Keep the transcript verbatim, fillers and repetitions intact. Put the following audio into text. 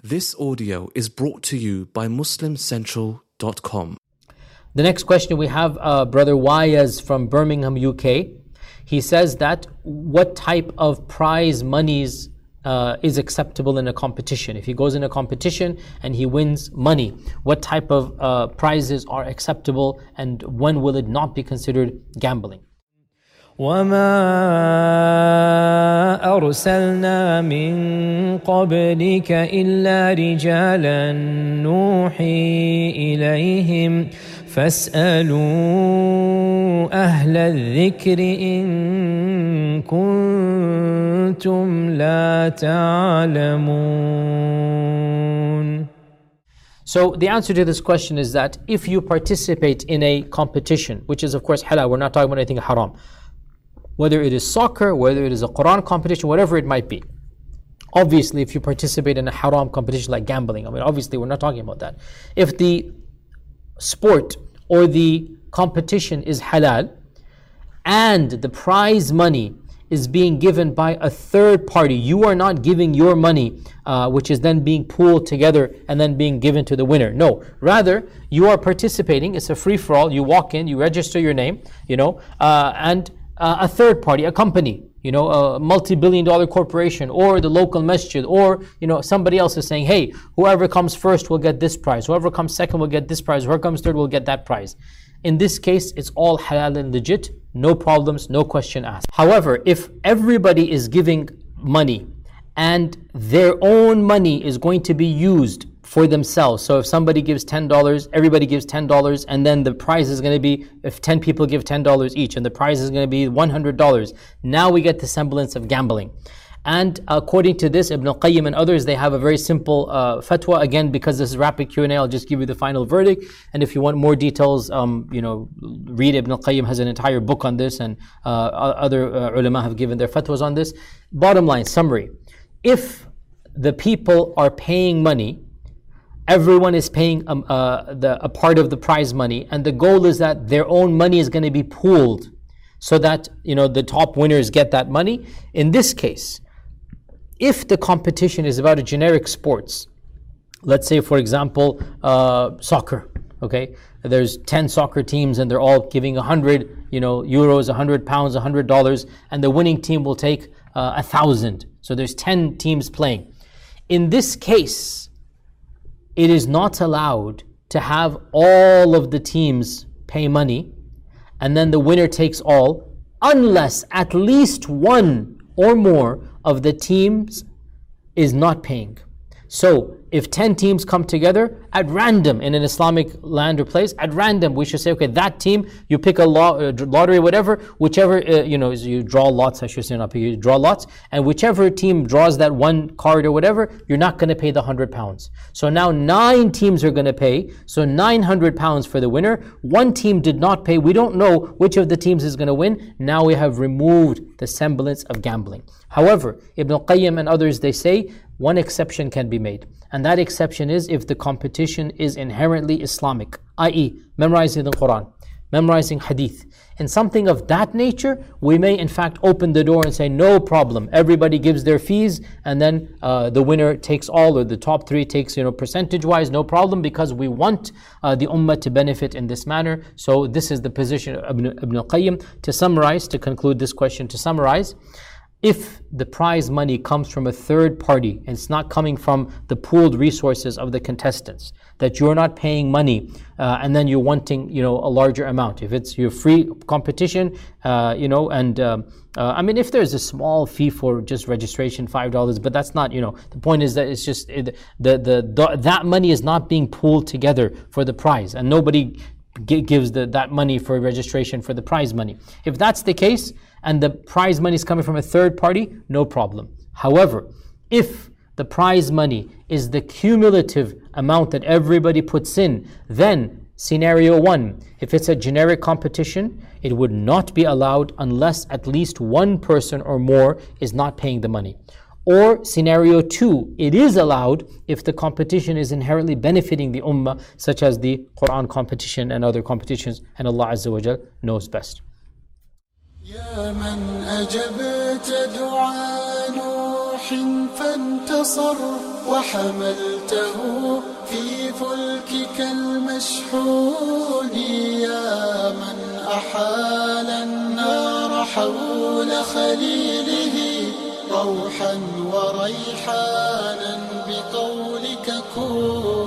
This audio is brought to you by Muslim Central dot com. The next question we have, uh, Brother Wayaz from Birmingham, U K. He says that what type of prize monies uh, is acceptable in a competition? If he goes in a competition and he wins money, what type of uh, prizes are acceptable and when will it not be considered gambling? وما أرسلنا من قبلك إلا رجالا نوحي إليهم فاسألوا أهل الذكر إن كنتم لا تعلمون. So the answer to this question is that if you participate in a competition, which is of course halal, we're not talking about anything haram, whether it is soccer, whether it is a Quran competition, whatever it might be. Obviously, if you participate in a haram competition like gambling, I mean, obviously we're not talking about that. If the sport or the competition is halal and the prize money is being given by a third party, you are not giving your money, uh, which is then being pooled together and then being given to the winner. No, rather you are participating. It's a free-for-all. You walk in, you register your name, you know, uh, and Uh, a third party, a company, you know, a multi-billion dollar corporation or the local masjid or, you know, somebody else is saying, hey, whoever comes first will get this prize, whoever comes second will get this prize, whoever comes third will get that prize. In this case, it's all halal and legit, no problems, no question asked. However, if everybody is giving money and their own money is going to be used for themselves. So if somebody gives ten dollars, everybody gives ten dollars, and then the prize is going to be, if ten people give ten dollars each, and the prize is going to be one hundred dollars. Now we get the semblance of gambling. And according to this, Ibn al-Qayyim and others, they have a very simple uh, fatwa. Again, because this is rapid Q and A, I'll just give you the final verdict. And if you want more details, um, you know, read Ibn al-Qayyim has an entire book on this, and uh, other uh, ulama have given their fatwas on this. Bottom line, summary. If the people are paying money, everyone is paying um, uh, the, a part of the prize money, and the goal is that their own money is going to be pooled so that, you know, the top winners get that money. In this case, if the competition is about a generic sports, let's say for example uh, soccer, okay, there's ten soccer teams and they're all giving one hundred, you know, euros, one hundred pounds, one hundred dollars, and the winning team will take uh, a thousand. So there's ten teams playing. In this case, it is not allowed to have all of the teams pay money and then the winner takes all, unless at least one or more of the teams is not paying. So if ten teams come together at random in an Islamic land or place, at random we should say, okay, that team, you pick a law, uh, lottery, whatever, whichever, uh, you know, you draw lots, I should say, not pick, you draw lots, and whichever team draws that one card or whatever, you're not going to pay the one hundred pounds. So now nine teams are going to pay, so nine hundred pounds for the winner. One team did not pay, we don't know which of the teams is going to win. Now we have removed the semblance of gambling. However, Ibn al-Qayyim and others, they say, one exception can be made. And that exception is if the competition is inherently Islamic, that is memorizing the Quran, memorizing hadith. In something of that nature, we may in fact open the door and say, no problem, everybody gives their fees and then uh, the winner takes all, or the top three takes, you know, percentage-wise, no problem, because we want uh, the ummah to benefit in this manner. So this is the position of Ibn, Ibn al-Qayyim. To summarize, to conclude this question, to summarize, if the prize money comes from a third party and it's not coming from the pooled resources of the contestants, that you're not paying money uh, and then you're wanting, you know, a larger amount. If it's your free competition, uh, you know, and um, uh, I mean, if there's a small fee for just registration, five dollars, but that's not, you know, the point is that it's just it, the, the the that money is not being pooled together for the prize, and nobody g- gives the, that money for registration for the prize money. If that's the case, and the prize money is coming from a third party, no problem. However, if the prize money is the cumulative amount that everybody puts in, then scenario one, if it's a generic competition, it would not be allowed unless at least one person or more is not paying the money. Or scenario two, it is allowed if the competition is inherently benefiting the ummah, such as the Quran competition and other competitions, and Allah Azza wa Jal knows best. يا من أجبت دعاء نوح روح فانتصر وحملته في فلكك المشحون يا من أحال النار حول خليله روحا وريحانا بقولك كون